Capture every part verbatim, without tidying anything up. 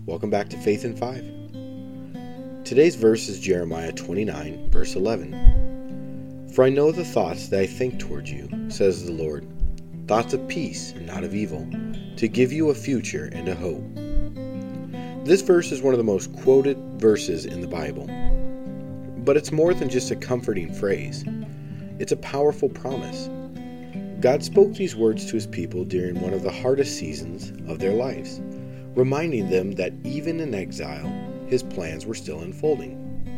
Welcome back to Faith in Five. Today's verse is Jeremiah twenty-nine, verse eleven. For I know the thoughts that I think towards you, says the Lord, thoughts of peace and not of evil, to give you a future and a hope. This verse is one of the most quoted verses in the Bible. But it's more than just a comforting phrase. It's a powerful promise. God spoke these words to his people during one of the hardest seasons of their lives, reminding them that even in exile, his plans were still unfolding.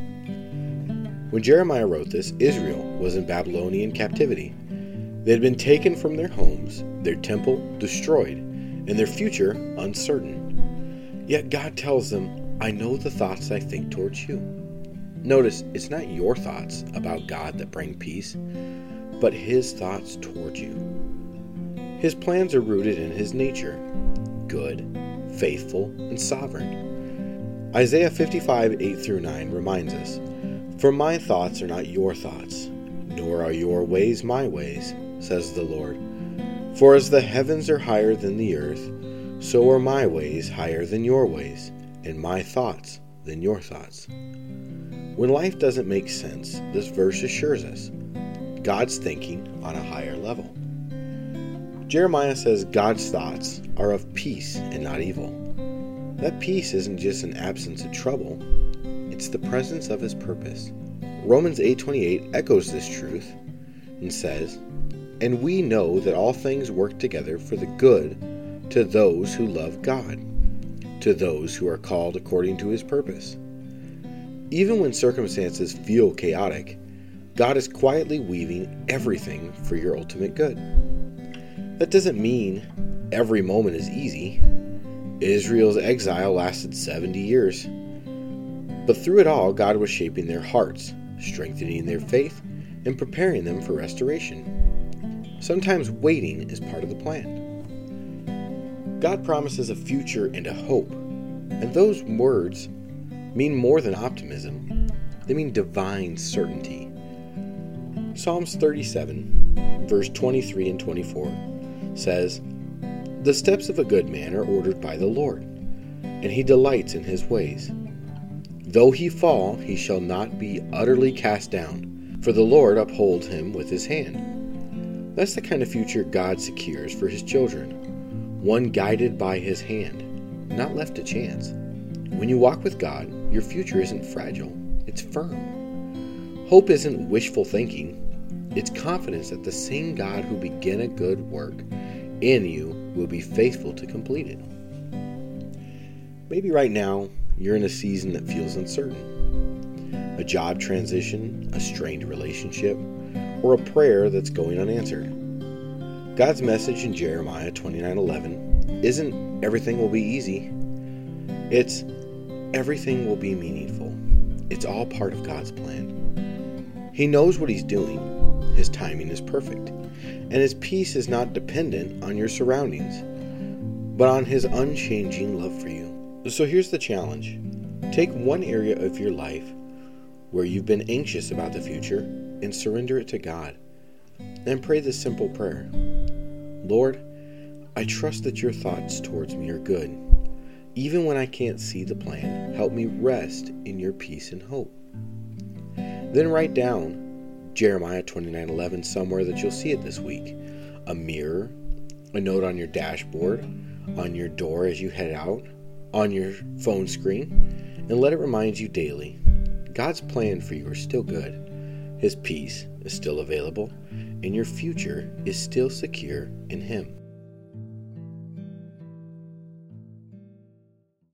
When Jeremiah wrote this, Israel was in Babylonian captivity. They had been taken from their homes, their temple destroyed, and their future uncertain. Yet God tells them, I know the thoughts I think towards you. Notice, it's not your thoughts about God that bring peace, but his thoughts towards you. His plans are rooted in his nature, good, faithful, and sovereign. Isaiah fifty-five, eight through nine reminds us, For my thoughts are not your thoughts, nor are your ways my ways, says the Lord. For as the heavens are higher than the earth, so are my ways higher than your ways, and my thoughts than your thoughts. When life doesn't make sense, this verse assures us God's thinking on a higher level. Jeremiah says God's thoughts are of peace and not evil. That peace isn't just an absence of trouble, it's the presence of his purpose. Romans eight twenty-eight echoes this truth and says, And we know that all things work together for the good to those who love God, to those who are called according to his purpose. Even when circumstances feel chaotic, God is quietly weaving everything for your ultimate good. That doesn't mean every moment is easy. Israel's exile lasted seventy years. But through it all, God was shaping their hearts, strengthening their faith, and preparing them for restoration. Sometimes waiting is part of the plan. God promises a future and a hope, and those words mean more than optimism. They mean divine certainty. Psalms thirty-seven, verse twenty-three and twenty-four says, The steps of a good man are ordered by the Lord, and he delights in his ways. Though he fall, he shall not be utterly cast down, for the Lord upholds him with his hand. That's the kind of future God secures for his children, one guided by his hand, not left to chance. When you walk with God, your future isn't fragile, it's firm. Hope isn't wishful thinking. It's confidence that the same God who began a good work in you will be faithful to complete it. Maybe right now you're in a season that feels uncertain. A job transition, a strained relationship, or a prayer that's going unanswered. God's message in Jeremiah twenty-nine eleven isn't everything will be easy. It's everything will be meaningful. It's all part of God's plan. He knows what he's doing. His timing is perfect. And his peace is not dependent on your surroundings, but on his unchanging love for you. So here's the challenge. Take one area of your life where you've been anxious about the future and surrender it to God. And pray this simple prayer. Lord, I trust that your thoughts towards me are good. Even when I can't see the plan, help me rest in your peace and hope. Then write down Jeremiah twenty-nine eleven somewhere that you'll see it this week. A mirror, a note on your dashboard, on your door as you head out, on your phone screen, and let it remind you daily. God's plan for you is still good. His peace is still available, and your future is still secure in him.